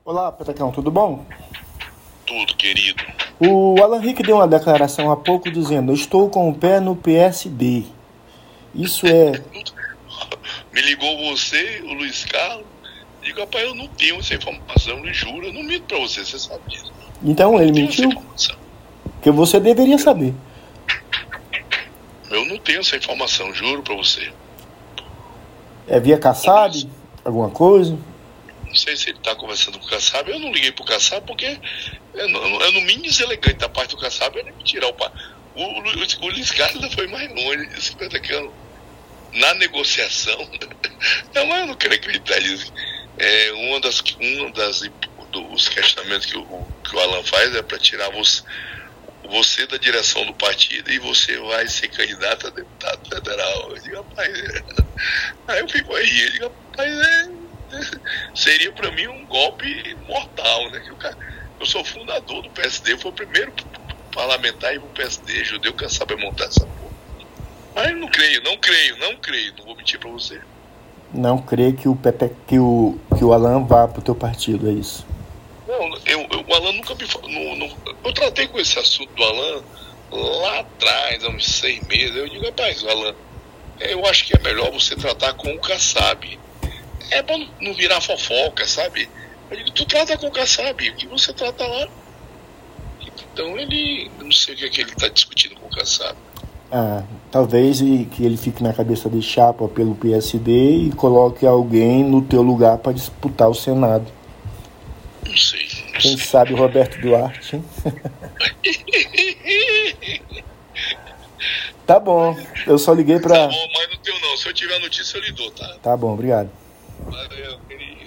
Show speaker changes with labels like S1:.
S1: Olá, Petacão, tudo bom?
S2: Tudo, querido.
S1: O Alan Rick deu uma declaração há pouco dizendo: "Eu estou com o pé no PSD." Isso é.
S2: Me ligou você, o Luiz Carlos. Digo, rapaz, eu não tenho essa informação, eu lhe juro, eu não minto pra você, você sabe disso.
S1: Então
S2: Eu
S1: ele
S2: não tenho essa
S1: mentiu?
S2: informação.
S1: Que você deveria saber.
S2: Eu não tenho essa informação, juro pra você.
S1: É via
S2: O Luiz,
S1: Kassab? Alguma coisa?
S2: não sei se ele tá conversando com o Kassab, eu não liguei pro Kassab porque é no mínimo deselegante da parte do Kassab ele me tirar o Luiz Carlos ainda foi mais longe, disse, Petacão, na negociação, não, mas eu não quero acreditar nisso. Dos questionamentos que o Alan faz é para tirar você da direção do partido e você vai ser candidato a deputado federal. Eu digo, rapaz, aí eu fico aí, eu digo, rapaz, seria para mim um golpe mortal, né? Eu sou fundador do PSD, fui o primeiro parlamentar e pro PSD, judeu que sabe montar essa porra. Mas não creio, não vou mentir para você.
S1: Não crê que o Alan vá pro teu partido, é isso?
S2: Não, o Alan nunca me falou. Eu tratei com esse assunto do Alan lá atrás, há uns 6 meses. Eu digo, rapaz, Alan, eu acho que é melhor você tratar com o Kassab. É pra não virar fofoca, sabe? Eu digo, tu trata com o Kassab, o que você trata lá? Então eu não sei o que é que ele está discutindo com o Kassab.
S1: Ah, talvez que ele fique na cabeça de chapa pelo PSD e coloque alguém no teu lugar para disputar o Senado.
S2: Não sei, não
S1: Quem
S2: sei.
S1: sabe o Roberto Duarte, hein? Tá bom, eu só liguei
S2: Tá
S1: pra.
S2: bom, mas não tenho não. Se eu tiver notícia, eu lhe dou, tá?
S1: Tá bom, obrigado.
S2: Valeu, querido.